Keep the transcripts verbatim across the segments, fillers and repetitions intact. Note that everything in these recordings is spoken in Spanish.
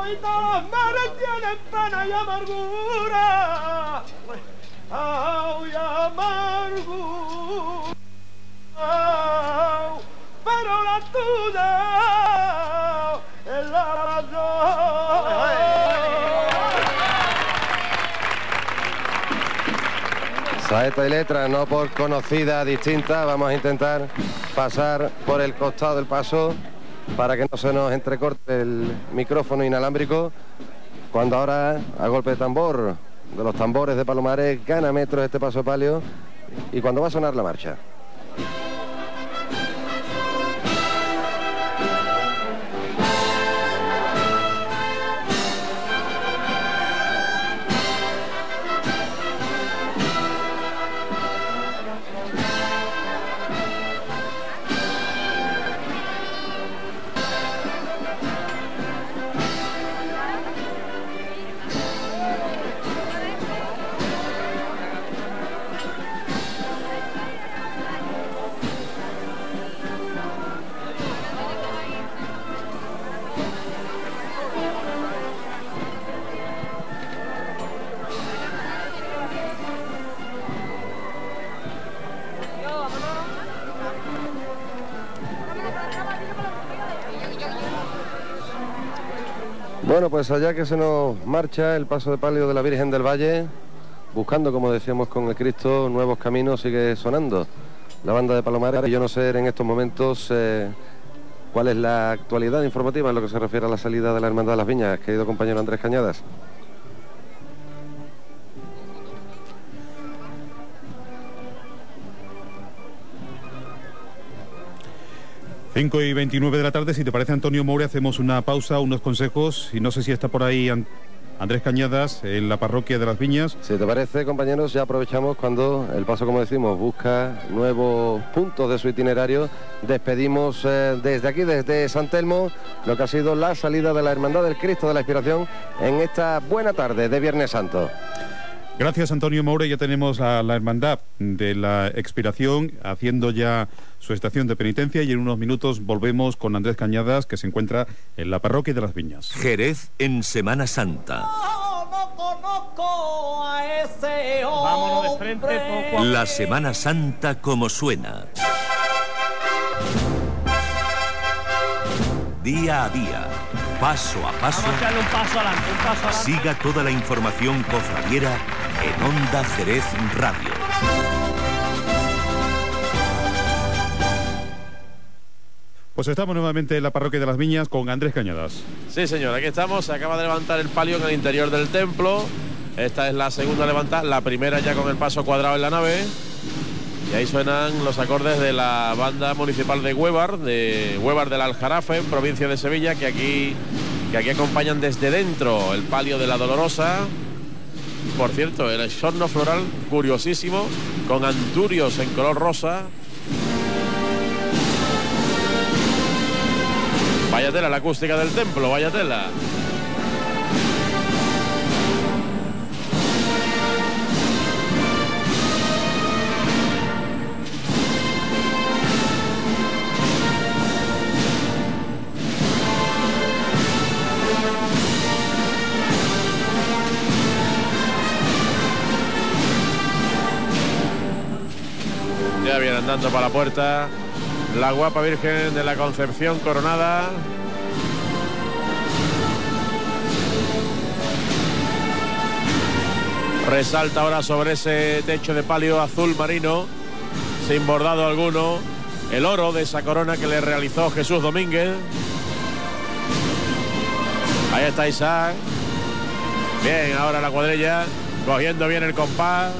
y todos los mares tienen pena y amargura. ¡Ay, amargura! Pero la tuya es la razón. Saeta y letra, no por conocida, distinta. Vamos a intentar pasar por el costado del paso para que no se nos entrecorte el micrófono inalámbrico. Cuando ahora, a golpe de tambor, de los tambores de Palomares, gana metros este paso palio. Y cuando va a sonar la marcha. Bueno, pues allá que se nos marcha el paso de palio de la Virgen del Valle, buscando, como decíamos con el Cristo, nuevos caminos, sigue sonando la banda de Palomares. Y yo no sé en estos momentos eh, cuál es la actualidad informativa en lo que se refiere a la salida de la Hermandad de las Viñas, querido compañero Andrés Cañadas. cinco y veintinueve de la tarde, si te parece, Antonio Moure, hacemos una pausa, unos consejos, y no sé si está por ahí Andrés Cañadas en la parroquia de las Viñas. Si te parece, compañeros, ya aprovechamos cuando el paso, como decimos, busca nuevos puntos de su itinerario. Despedimos eh, desde aquí, desde San Telmo, lo que ha sido la salida de la Hermandad del Cristo de la Inspiración en esta buena tarde de Viernes Santo. Gracias, Antonio Moure. Ya tenemos a la Hermandad de la Expiración haciendo ya su estación de penitencia, y en unos minutos volvemos con Andrés Cañadas, que se encuentra en la parroquia de las Viñas. Jerez en Semana Santa. No conozco a ese hombre. Vámonos de frente, poco a... La Semana Santa como suena. Día a día, paso a paso. Vamos a echarle un paso adelante, un paso adelante. Siga toda la información cofradiera en Onda Jerez Radio. Pues estamos nuevamente en la parroquia de las Viñas con Andrés Cañadas. Sí, señor, aquí estamos. Se acaba de levantar el palio en el interior del templo. Esta es la segunda levantada, la primera ya con el paso cuadrado en la nave. Y ahí suenan los acordes de la banda municipal de Huévar, de Huévar del Aljarafe, provincia de Sevilla, que aquí, que aquí acompañan desde dentro el palio de la Dolorosa. Por cierto, el exorno floral curiosísimo, con anturios en color rosa. Vaya tela la acústica del templo, vaya tela. Ya viene andando para la puerta la guapa Virgen de la Concepción coronada. Resalta ahora sobre ese techo de palio azul marino, sin bordado alguno, el oro de esa corona que le realizó Jesús Domínguez. Ahí está Isaac. Bien, ahora la cuadrilla, cogiendo bien el compás.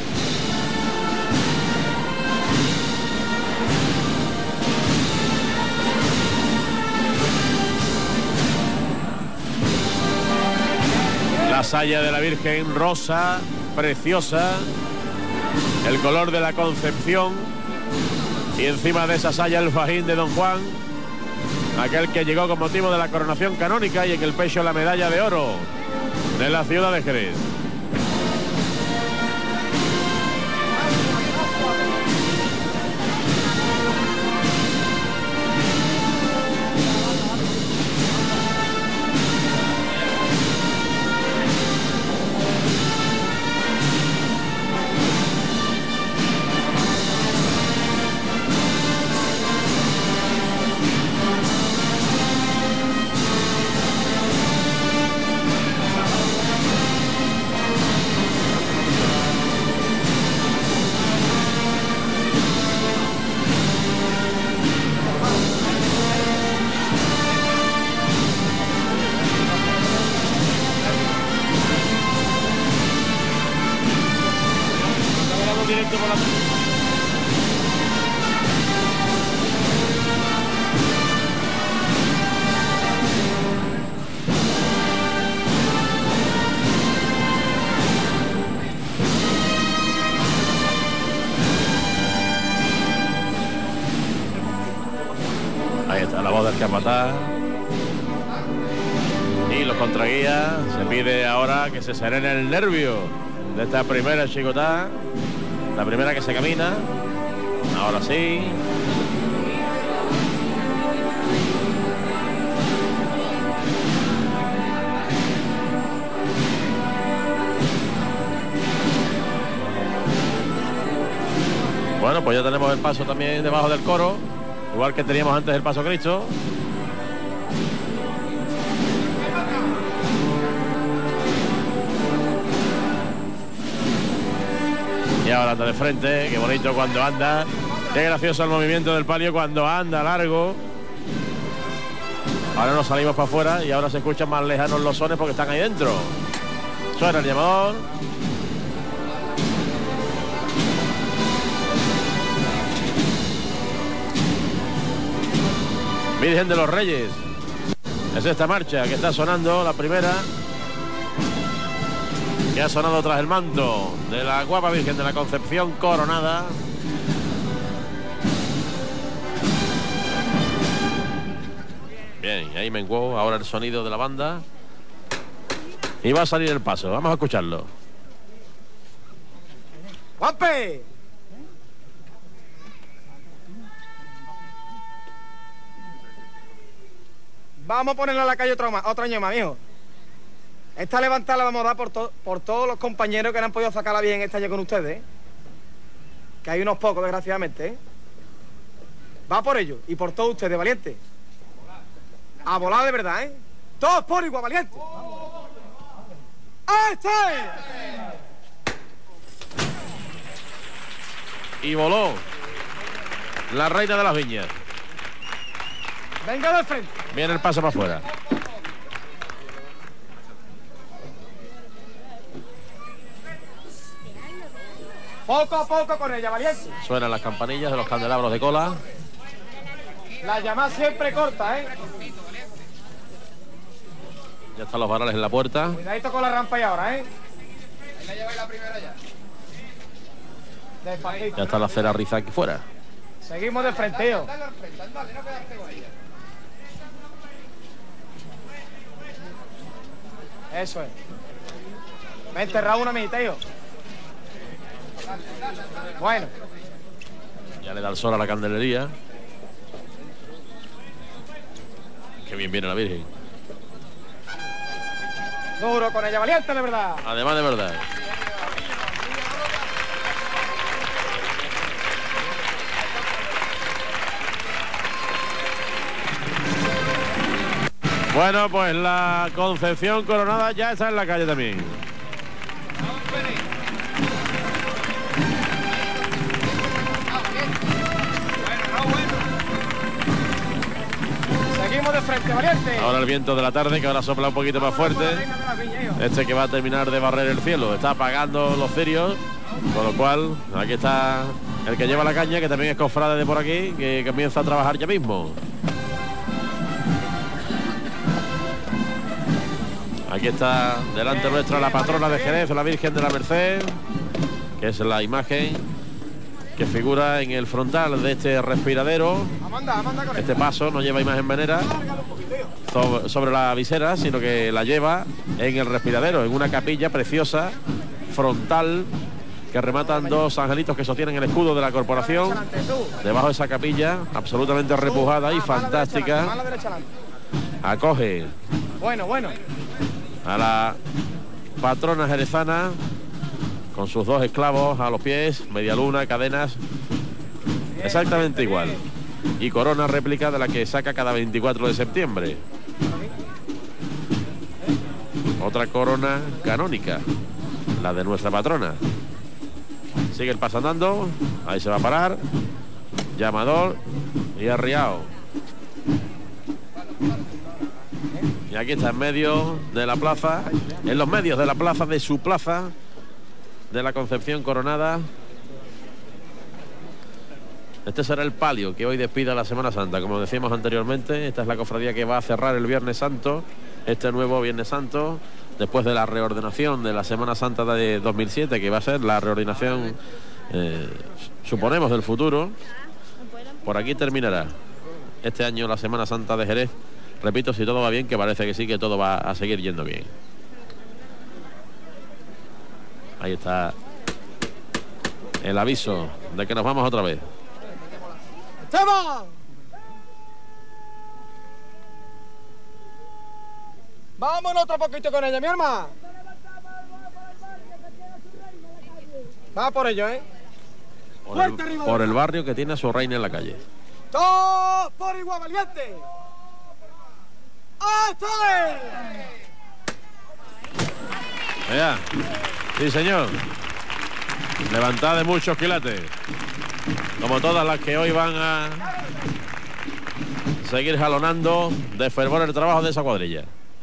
La saya de la Virgen rosa, preciosa, el color de la Concepción, y encima de esa saya el fajín de Don Juan, aquel que llegó con motivo de la coronación canónica, y en el pecho la medalla de oro de la ciudad de Jerez. la voz del capataz y los contraguías. Se pide ahora que se serene el nervio de esta primera chicotada, la primera que se camina. Ahora sí. Bueno, pues ya tenemos el paso también debajo del coro, igual que teníamos antes el paso Cristo. Y ahora anda de frente, qué bonito cuando anda, qué gracioso el movimiento del palio cuando anda largo. Ahora nos salimos para afuera y ahora se escuchan más lejanos los sones porque están ahí dentro. Suena el llamador. Virgen de los Reyes. Es esta marcha que está sonando, la primera, que ha sonado tras el manto de la guapa Virgen de la Concepción coronada. Bien, y ahí menguó ahora el sonido de la banda. Y va a salir el paso, vamos a escucharlo. ¡Guape! Vamos a ponerla a la calle otro, más, otro año más, mijo. Esta levantada la vamos a dar por, to por todos los compañeros que no han podido sacarla bien este año con ustedes, ¿eh? Que hay unos pocos, desgraciadamente, ¿eh? Va por ello y por todos ustedes, valiente. A volar de verdad, ¿eh? Todos por igual, valiente. ¡Este! Y voló la reina de las viñas. Venga de frente. Viene el paso para afuera. Poco a poco con ella, valiente. Suenan las campanillas de los candelabros de cola. La llamada siempre corta, ¿eh? Ya están los varales en la puerta. Cuidadito con la rampa y ahora, ¿eh? Ahí la lleváis la primera ya. Despacito. Ya está la cera riza aquí fuera. Seguimos de frente, tío. Eso es. Me he enterrado una mitad, tío. Bueno. Ya le da el sol a la candelería. Qué bien viene la Virgen. Duro con ella, valiente, de verdad. Además de verdad. Bueno, pues la Concepción coronada ya está en la calle también. Seguimos de frente, valiente. Ahora el viento de la tarde, que ahora sopla un poquito más fuerte. Este que va a terminar de barrer el cielo. Está apagando los cirios, con lo cual aquí está el que lleva la caña, que también es cofrade de por aquí, que comienza a trabajar ya mismo. Aquí está delante nuestra la patrona de Jerez, la Virgen de la Merced, que es la imagen que figura en el frontal de este respiradero. Este paso no lleva imagen venera sobre la visera, sino que la lleva en el respiradero, en una capilla preciosa, frontal, que rematan dos angelitos que sostienen el escudo de la corporación. Debajo de esa capilla, absolutamente repujada y fantástica, acoge bueno, bueno. a la patrona jerezana con sus dos esclavos a los pies, media luna, cadenas, exactamente igual, y corona réplica de la que saca cada veinticuatro de septiembre. Otra corona canónica, la de nuestra patrona. Sigue el paso andando, ahí se va a parar, llamador y arriado. Y aquí está en medio de la plaza, en los medios de la plaza, de su plaza, de la Concepción coronada. Este será el palio que hoy despida la Semana Santa. Como decíamos anteriormente, esta es la cofradía que va a cerrar el Viernes Santo, este nuevo Viernes Santo, después de la reordenación de la Semana Santa de dos mil siete, que va a ser la reordenación, eh, suponemos, del futuro. Por aquí terminará este año la Semana Santa de Jerez. Repito, si todo va bien, que parece que sí, que todo va a seguir yendo bien. Ahí está el aviso de que nos vamos otra vez. ¡Estamos! Vámonos otro poquito con ella, mi hermano. Va por ello, ¿eh? Por el, por el barrio que tiene a su reina en la calle. ¡Todos por igual, valiente! ¡Hasta ahí! Vea. Sí, señor. Levantada de muchos quilates. Como todas las que hoy van a seguir jalonando de fervor el trabajo de esa cuadrilla.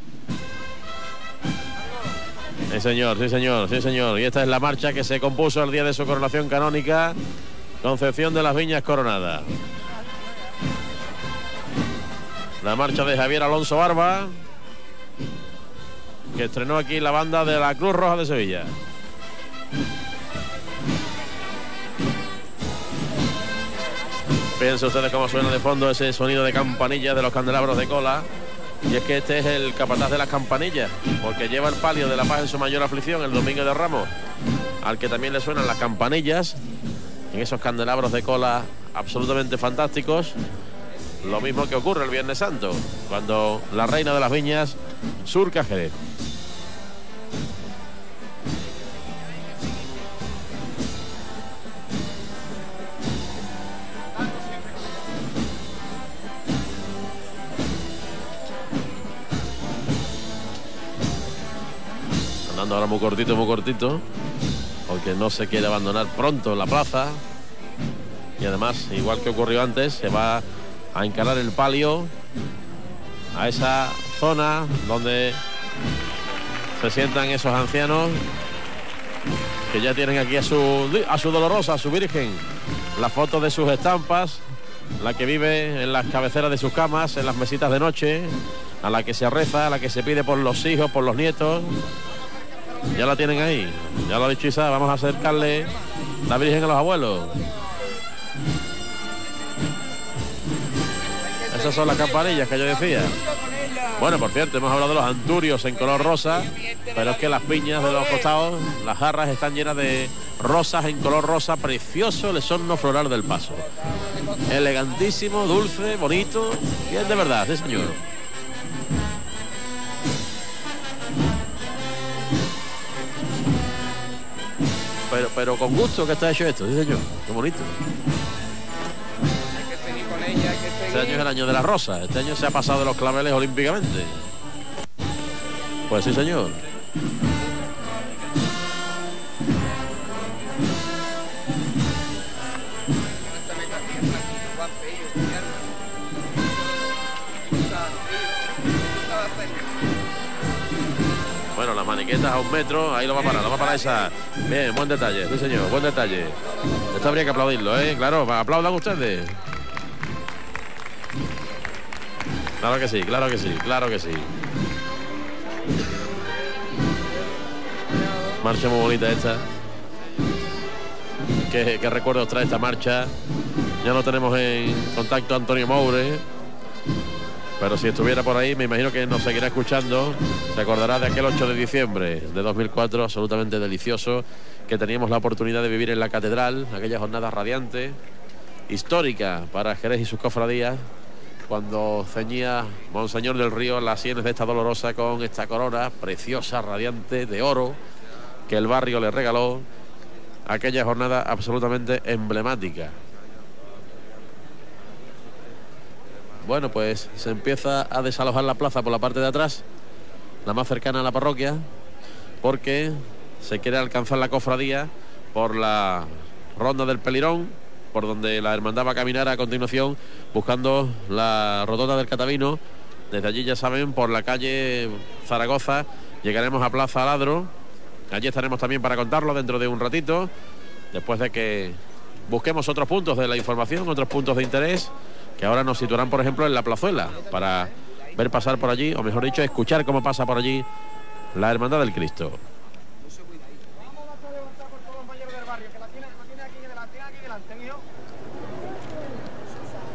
Sí, señor, sí, señor, sí, señor. Y esta es la marcha que se compuso el día de su coronación canónica. Concepción de las Viñas Coronada. La marcha de Javier Alonso Barba, que estrenó aquí la banda de la Cruz Roja de Sevilla. Fíjense ustedes cómo suena de fondo ese sonido de campanillas de los candelabros de cola. Y es que este es el capataz de las campanillas, porque lleva el palio de la paz en su mayor aflicción el domingo de Ramos, al que también le suenan las campanillas en esos candelabros de cola absolutamente fantásticos. Lo mismo que ocurre el Viernes Santo, cuando la reina de las viñas surca Jerez. Andando ahora muy cortito, muy cortito, porque no se quiere abandonar pronto la plaza. Y además, igual que ocurrió antes, se va a encarar el palio a esa zona donde se sientan esos ancianos que ya tienen aquí a su, a su Dolorosa, a su Virgen, la foto de sus estampas, la que vive en las cabeceras de sus camas, en las mesitas de noche, a la que se reza, a la que se pide por los hijos, por los nietos. Ya la tienen ahí, ya lo ha dicho Isa, vamos a acercarle la Virgen a los abuelos. Esas son las campanillas que yo decía. Bueno, por cierto, hemos hablado de los anturios en color rosa, pero es que las piñas de los costados, las jarras están llenas de rosas en color rosa, precioso el esorno floral del paso. Elegantísimo, dulce, bonito, y es de verdad, sí señor. Pero, pero con gusto que está hecho esto, sí señor, qué bonito. Este año es el año de la rosa. Este año se ha pasado de los claveles olímpicamente. Pues sí, señor. Bueno, las maniquetas a un metro. Ahí lo va a parar, lo va a parar esa. Bien, buen detalle, sí señor, buen detalle. Esto habría que aplaudirlo, ¿eh? Claro, aplaudan ustedes. Claro que sí, claro que sí, claro que sí. Marcha muy bonita esta. ¿Qué, qué recuerdos trae esta marcha? Ya no tenemos en contacto a Antonio Moure, pero si estuviera por ahí me imagino que nos seguirá escuchando. Se acordará de aquel ocho de diciembre de dos mil cuatro, absolutamente delicioso, que teníamos la oportunidad de vivir en la catedral, aquella jornada radiante, histórica para Jerez y sus cofradías, cuando ceñía Monseñor del Río las sienes de esta Dolorosa con esta corona preciosa, radiante, de oro, que el barrio le regaló. Aquella jornada absolutamente emblemática. Bueno, pues se empieza a desalojar la plaza por la parte de atrás, la más cercana a la parroquia, porque se quiere alcanzar la cofradía por la ronda del Pelirón, por donde la hermandad va a caminar a continuación, buscando la rotonda del Catavino. Desde allí, ya saben, por la calle Zaragoza, llegaremos a Plaza Ladro. Allí estaremos también para contarlo dentro de un ratito, después de que busquemos otros puntos de la información, otros puntos de interés, que ahora nos situarán, por ejemplo, en la plazuela, para ver pasar por allí, o mejor dicho, escuchar cómo pasa por allí la Hermandad del Cristo.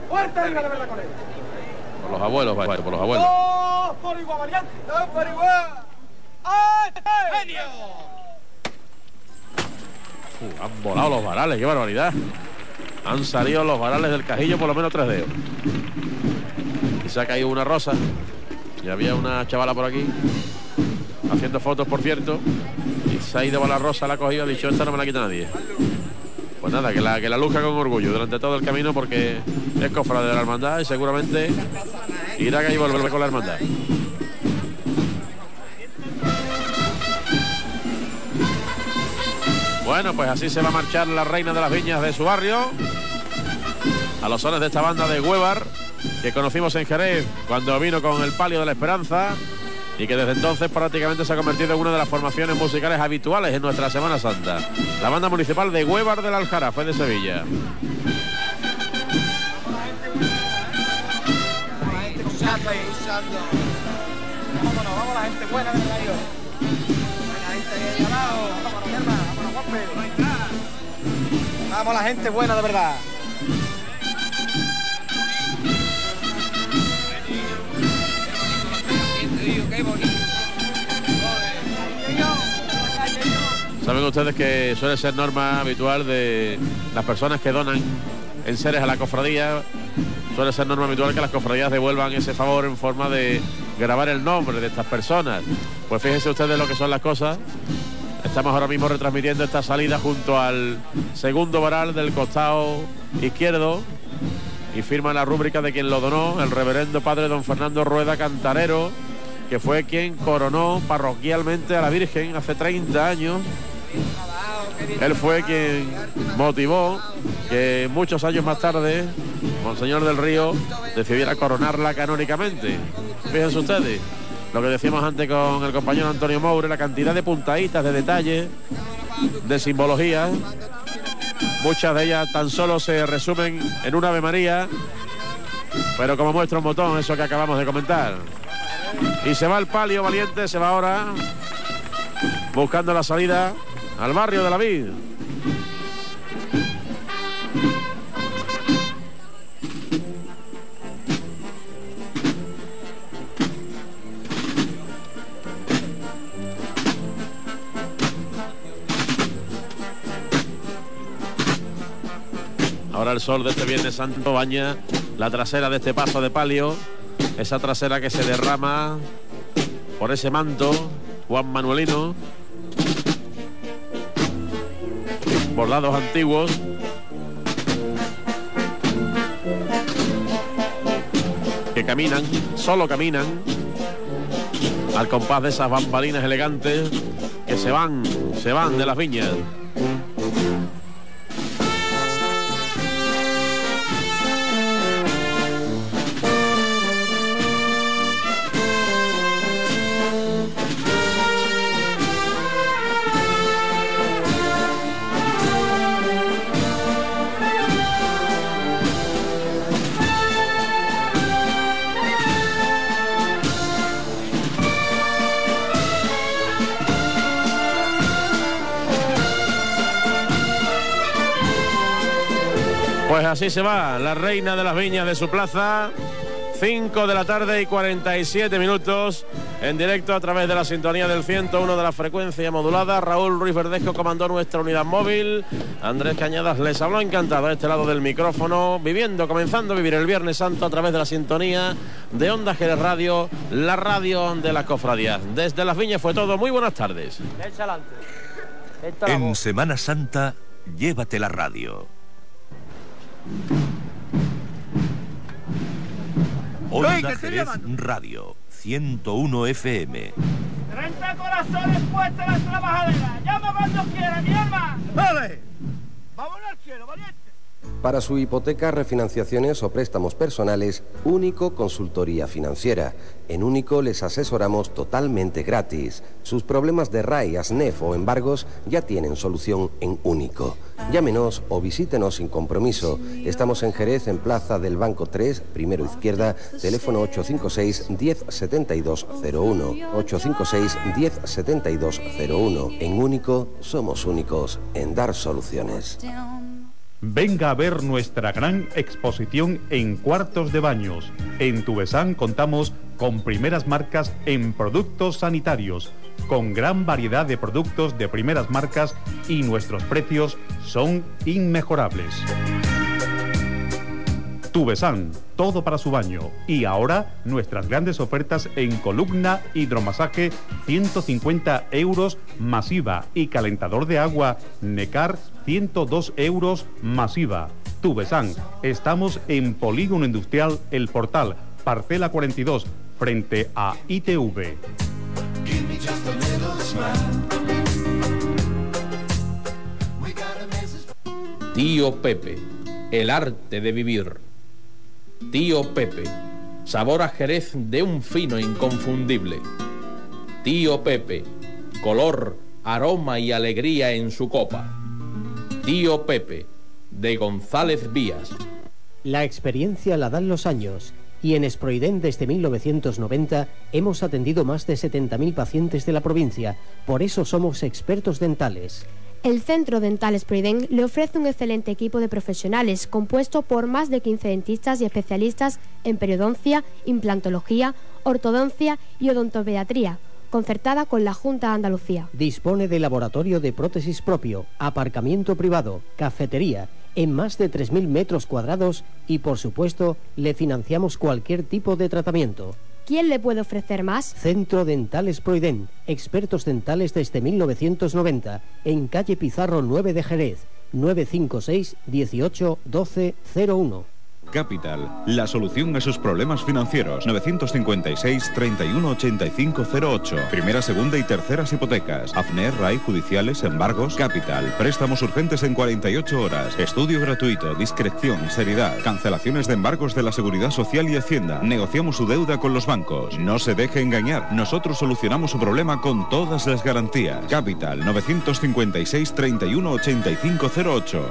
Fuerte liga de verdad con él. Por los abueos, vaya, por los abuelos. ¡Dos por igual, variante! ¡Dos por igual! ¡Ay, genio! Uh, han volado los varales, qué barbaridad. Han salido los varales del cajillo por lo menos tres dedos. Y se ha caído una rosa. Y había una chavala por aquí haciendo fotos, por cierto. Y se ha ido a la rosa, la ha cogido, ha dicho, esta no me la quita nadie. Pues nada, que la, que la luzca con orgullo durante todo el camino, porque es cofrade de la hermandad y seguramente irá que y volverá con la hermandad. Bueno, pues así se va a marchar la reina de las viñas de su barrio a los sones de esta banda de Huevar, que conocimos en Jerez cuando vino con el Palio de la Esperanza y que desde entonces prácticamente se ha convertido en una de las formaciones musicales habituales en nuestra Semana Santa. La banda municipal de Huevar del Aljarafe de Sevilla. Vámonos, vamos la gente buena del radio. Buena gente ahí al lado. Vámonos, mi hermano, vámonos, Juanpe. Vamos la gente buena de verdad. Saben ustedes que suele ser norma habitual de las personas que donan enseres a la cofradía. Suele ser norma habitual que las cofradías devuelvan ese favor en forma de grabar el nombre de estas personas. Pues fíjense ustedes lo que son las cosas. Estamos ahora mismo retransmitiendo esta salida junto al segundo varal del costado izquierdo y firma la rúbrica de quien lo donó, el reverendo padre don Fernando Rueda Cantarero, que fue quien coronó parroquialmente a la Virgen hace treinta años. Él fue quien motivó que muchos años más tarde Monseñor del Río decidiera coronarla canónicamente. Fíjense ustedes lo que decíamos antes con el compañero Antonio Moure, la cantidad de puntaditas, de detalles, de simbología. Muchas de ellas tan solo se resumen en un Ave María, pero como muestra un botón, eso que acabamos de comentar. Y se va el palio valiente, se va ahora buscando la salida al barrio de la Vid. Ahora el sol de este Viernes Santo baña la trasera de este paso de palio, esa trasera que se derrama por ese manto Juan Manuelino, bordados antiguos, que caminan, solo caminan al compás de esas bambalinas elegantes que se van, se van de las viñas. Pues así se va la reina de las viñas de su plaza. cinco de la tarde y cuarenta y siete minutos. En directo a través de la sintonía del ciento uno de la frecuencia modulada. Raúl Ruiz Verdesco comandó nuestra unidad móvil. Andrés Cañadas les habló encantado a este lado del micrófono. Viviendo, comenzando a vivir el Viernes Santo a través de la sintonía de Onda Jerez Radio, la radio de las cofradías. Desde las viñas fue todo. Muy buenas tardes. En Semana Santa, llévate la radio. Onda Jerez Radio, ciento uno F M. treinta corazones puestos en la trabajadera. Llama cuando quiera, mi alma. ¡Vale! ¡Vámonos al cielo, valiente! Para su hipoteca, refinanciaciones o préstamos personales, Único Consultoría Financiera. En Único les asesoramos totalmente gratis. Sus problemas de R A I, ASNEF o embargos ya tienen solución en Único. Llámenos o visítenos sin compromiso. Estamos en Jerez, en Plaza del Banco tres, primero izquierda, teléfono ocho cinco seis, diez setenta y dos cero uno. ocho cinco seis, diez setenta y dos cero uno. En Único somos únicos en dar soluciones. Venga a ver nuestra gran exposición en cuartos de baños. En Tubesan contamos con primeras marcas en productos sanitarios, con gran variedad de productos de primeras marcas y nuestros precios son inmejorables. Tubesan, todo para su baño. Y ahora nuestras grandes ofertas en columna, hidromasaje, ciento cincuenta euros masiva, y calentador de agua Necar, ciento dos euros masiva. Tubesan, estamos en Polígono Industrial El Portal, parcela cuarenta y dos, frente a I T V. Tío Pepe, el arte de vivir. Tío Pepe, sabor a Jerez de un fino inconfundible. Tío Pepe, color, aroma y alegría en su copa. Tío Pepe, de González Vías. La experiencia la dan los años, y en Esproiden desde mil novecientos noventa hemos atendido más de setenta mil pacientes de la provincia. Por eso somos expertos dentales. El Centro Dental Esproiden le ofrece un excelente equipo de profesionales compuesto por más de quince dentistas y especialistas en periodoncia, implantología, ortodoncia y odontopediatría, concertada con la Junta de Andalucía. Dispone de laboratorio de prótesis propio, aparcamiento privado, cafetería, en más de tres mil metros cuadrados y, por supuesto, le financiamos cualquier tipo de tratamiento. ¿Quién le puede ofrecer más? Centro Dental Esproiden, expertos dentales desde mil novecientos noventa, en calle Pizarro nueve de Jerez, nueve cinco seis, dieciocho, doce, cero uno. Capital, la solución a sus problemas financieros. Novecientos cincuenta y seis, treinta y uno, ochenta y cinco, cero ocho. Primera, segunda y terceras hipotecas. AFNER, R A I, judiciales, embargos. Capital, préstamos urgentes en cuarenta y ocho horas. Estudio gratuito, discreción, seriedad. Cancelaciones de embargos de la Seguridad Social y Hacienda. Negociamos su deuda con los bancos. No se deje engañar. Nosotros solucionamos su problema con todas las garantías. Capital, novecientos cincuenta y seis, treinta y uno, ochenta y cinco, cero ocho.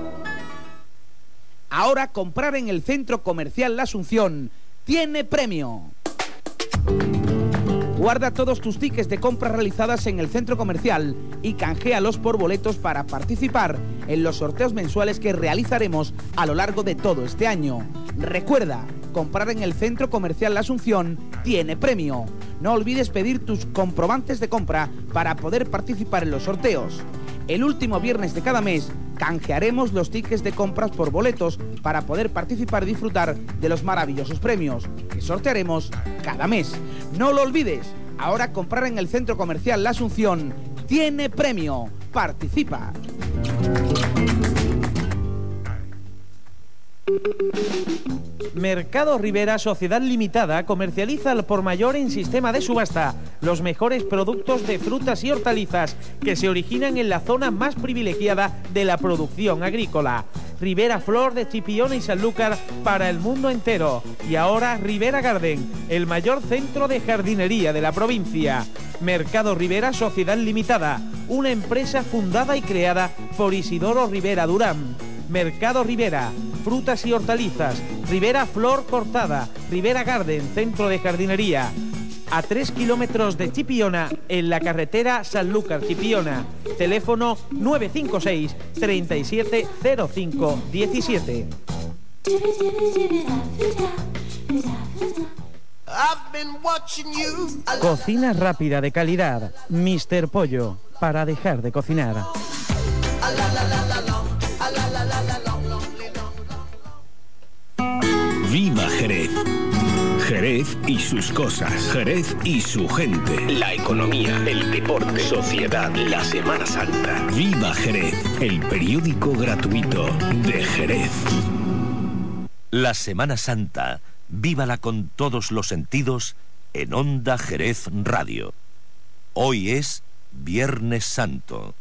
Ahora comprar en el Centro Comercial La Asunción tiene premio. Guarda todos tus tickets de compras realizadas en el centro comercial y canjéalos por boletos para participar en los sorteos mensuales que realizaremos a lo largo de todo este año. Recuerda, comprar en el Centro Comercial La Asunción tiene premio. No olvides pedir tus comprobantes de compra para poder participar en los sorteos. El último viernes de cada mes canjearemos los tickets de compras por boletos para poder participar y disfrutar de los maravillosos premios que sortearemos cada mes. No lo olvides, ahora comprar en el Centro Comercial La Asunción tiene premio. Participa. Mercado Rivera Sociedad Limitada comercializa al por mayor en sistema de subasta los mejores productos de frutas y hortalizas que se originan en la zona más privilegiada de la producción agrícola. Rivera Flor de Chipiona y Sanlúcar para el mundo entero. Y ahora Rivera Garden, el mayor centro de jardinería de la provincia. Mercado Rivera Sociedad Limitada, una empresa fundada y creada por Isidoro Rivera Durán. Mercado Rivera, frutas y hortalizas, Rivera Flor Cortada, Rivera Garden, centro de jardinería. A tres kilómetros de Chipiona, en la carretera Sanlúcar Chipiona. Teléfono nueve cinco seis, treinta y siete, cero cinco, diecisiete. Cocina rápida de calidad. míster Pollo, para dejar de cocinar. ¡Viva Jerez! Jerez y sus cosas, Jerez y su gente. La economía, el deporte, sociedad, la Semana Santa. ¡Viva Jerez! El periódico gratuito de Jerez. La Semana Santa, vívala con todos los sentidos en Onda Jerez Radio. Hoy es Viernes Santo.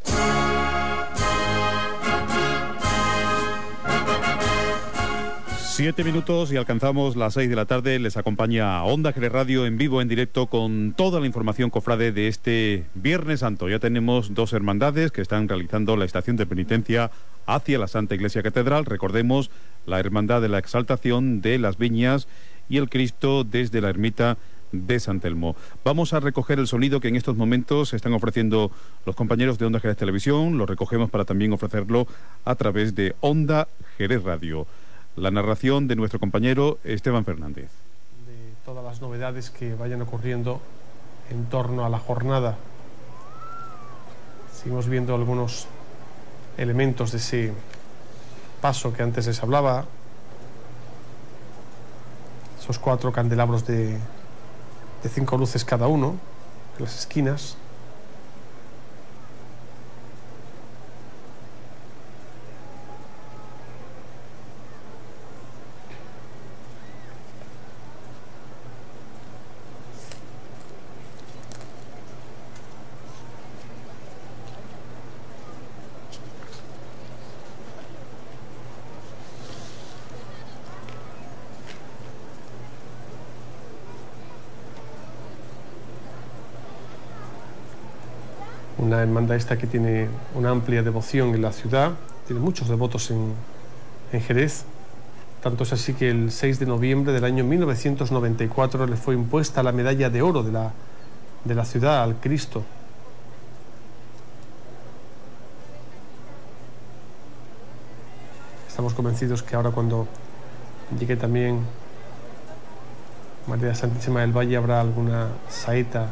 Siete minutos y alcanzamos las seis de la tarde. Les acompaña Onda Jerez Radio en vivo, en directo, con toda la información cofrade de este Viernes Santo. Ya tenemos dos hermandades que están realizando la estación de penitencia hacia la Santa Iglesia Catedral. Recordemos la Hermandad de la Exaltación de las Viñas y el Cristo desde la ermita de San Telmo. Vamos a recoger el sonido que en estos momentos están ofreciendo los compañeros de Onda Jerez Televisión. Lo recogemos para también ofrecerlo a través de Onda Jerez Radio. La narración de nuestro compañero Esteban Fernández. De todas las novedades que vayan ocurriendo en torno a la jornada. Seguimos viendo algunos elementos de ese paso que antes les hablaba. Esos cuatro candelabros de, de cinco luces cada uno en las esquinas. Una hermandad esta que tiene una amplia devoción en la ciudad, tiene muchos devotos en, en Jerez. Tanto es así que el seis de noviembre del año mil novecientos noventa y cuatro le fue impuesta la medalla de oro de la, de la ciudad al Cristo. Estamos convencidos que ahora, cuando llegue también María Santísima del Valle, habrá alguna saeta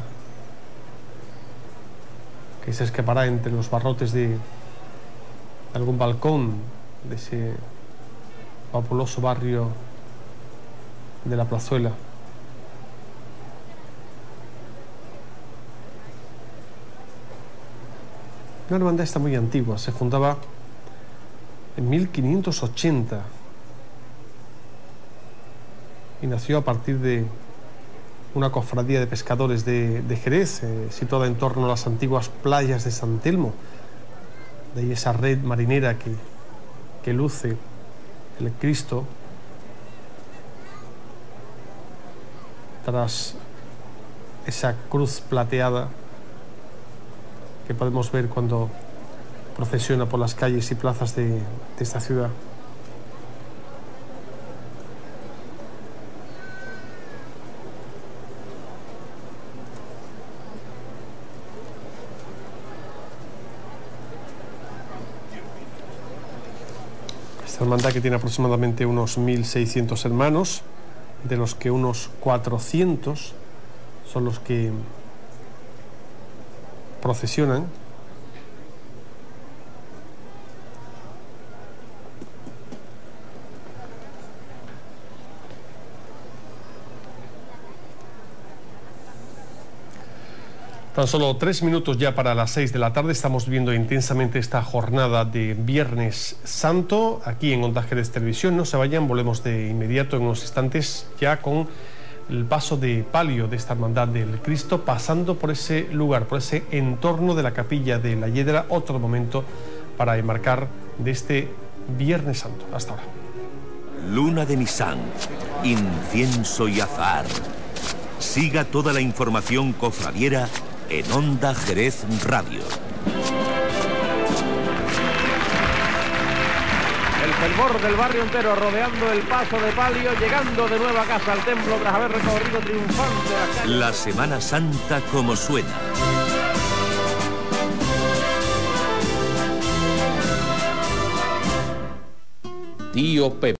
que se escapará entre los barrotes de algún balcón de ese populoso barrio de la Plazuela. Una hermandad esta muy antigua, se fundaba en mil quinientos ochenta y nació a partir de una cofradía de pescadores de, de Jerez, eh, situada en torno a las antiguas playas de San Telmo. De ahí esa red marinera que, que luce el Cristo tras esa cruz plateada que podemos ver cuando procesiona por las calles y plazas de, de esta ciudad. Esta hermandad, que tiene aproximadamente unos mil seiscientos hermanos, de los que unos cuatrocientos son los que procesionan. Tan solo tres minutos ya para las seis de la tarde. Estamos viendo intensamente esta jornada de Viernes Santo aquí en Onda Jerez Televisión. No se vayan, volvemos de inmediato en unos instantes ya con el paso de palio de esta hermandad del Cristo, pasando por ese lugar, por ese entorno de la capilla de la Hiedra. Otro momento para enmarcar de este Viernes Santo. Hasta ahora. Luna de Nisán, incienso y azahar. Siga toda la información cofradiera en Onda Jerez Radio. El fervor del barrio entero rodeando el paso de palio, llegando de nuevo a casa al templo tras haber recorrido triunfante las calles. La Semana Santa como suena. Tío Pepe.